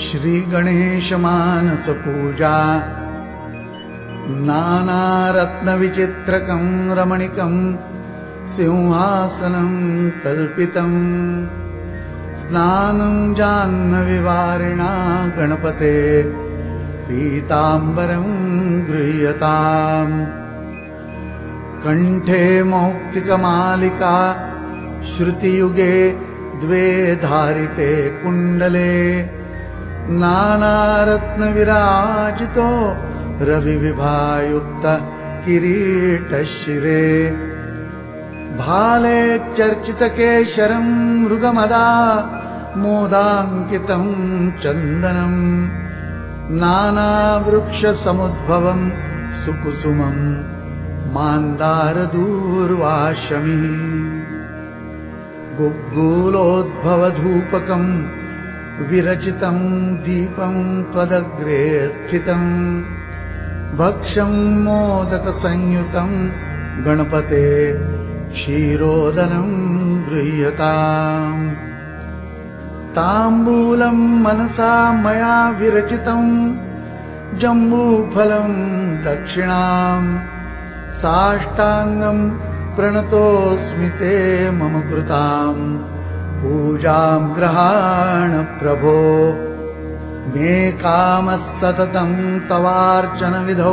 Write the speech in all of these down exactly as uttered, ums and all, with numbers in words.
श्रीगणेशमानसपूजा नानारत्नविचित्रकं रमणीकं सिंहासनं कल्पितम् स्नानं जाह्नवीवारिणा गणपते पीताम्बरं गृह्यताम् कण्ठे मौक्तिकमालिका श्रुतियुगे द्वे धारिते कुण्डले नानारत्नविराजितो रविविभायुक्त किरीटशिरे भाले चर्चितकेशरं मृगमदा मोदाङ्कितं चन्दनम् नानावृक्षसमुद्भवं सुकुसुमं मान्दारदूर्वाशमिः गुग्गुलोद्भवधूपकं विरचितं दीपं त्वदग्रे स्थितं भक्ष्यं मोदकसंयुतं गणपते क्षीरोदनं गृह्यताम् ताम्बूलं मनसा मया विरचितं जम्बूफलं दक्षिणां साष्टाङ्गं प्रणतोऽस्मि ते मम कृतां पूजां गृहाण प्रभो मे कामः सततं तवार्चनविधौ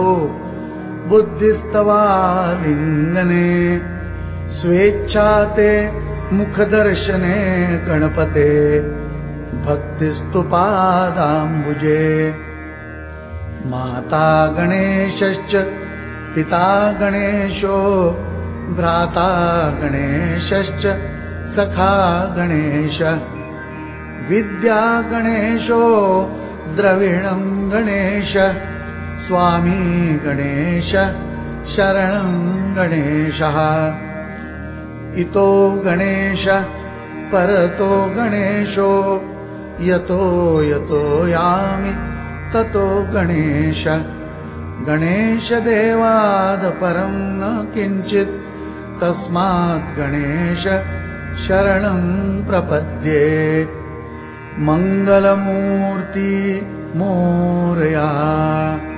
बुद्धिस्तवालिङ्गने स्वेच्छा ते मुखदर्शने गणपते भक्तिस्तु पादाम्बुजे माता गणेशश्च पिता गणेशो भ्राता गणेशश्च सखा गणेश विद्या गणेशो द्रविणं गणेश स्वामी गणेश शरणं गणेशः इतो गणेश परतो गणेशो यतो यतो यामि ततो गणेश गणेशदेवाद परं न किञ्चित् तस्मात् गणेश शरणं प्रपद्ये मङ्गलमूर्ति मोरया।